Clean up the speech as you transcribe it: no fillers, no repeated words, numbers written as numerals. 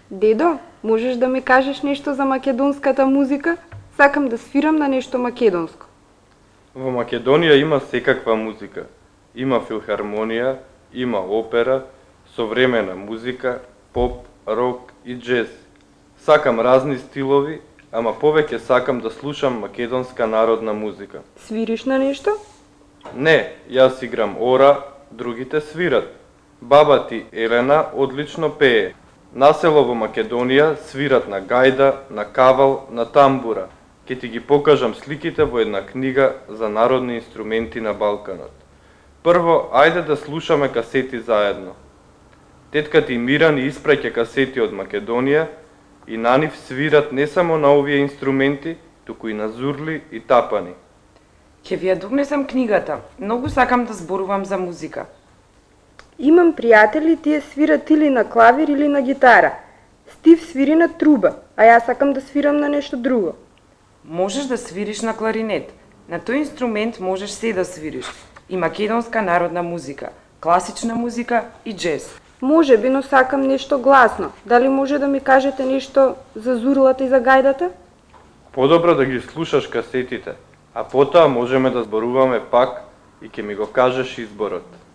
Дедо, можеш да ми кажеш нешто за македонската музика? Сакам да свирам на нешто македонско. Во Македонија има секаква музика. Има филхармонија, има опера, современа музика, поп, рок и џез. Сакам разни стилови, ама повеќе сакам да слушам македонска народна музика. Свириш на нешто? Не, јас играм ора, другите свират. Баба ти Елена одлично пее. Насело во Македонија свират на гајда, на кавал, на тамбура. Ке ти ги покажам сликите во една книга за народни инструменти на Балканот. Прво, ајде да слушаме касети заедно. Тетка ти Мира ни испраќа касети од Македонија и на нив свират не само на овие инструменти, туку и на зурли и тапани. Ќе ви ја донесам книгата. Многу сакам да зборувам за музика. Имам пријатели, тие свират или на клавир или на гитара. Стив свири на труба, а јас сакам да свирам на нешто друго. Можеш да свириш на кларинет. На тој инструмент можеш се да свириш. И македонска народна музика, класична музика и џез. Може би, но сакам нешто гласно. Дали може да ми кажете нешто за зурлата и за гајдата? Подобро да ги слушаш касетите, а потоа можеме да зборуваме пак и ќе ми го кажеш изборот.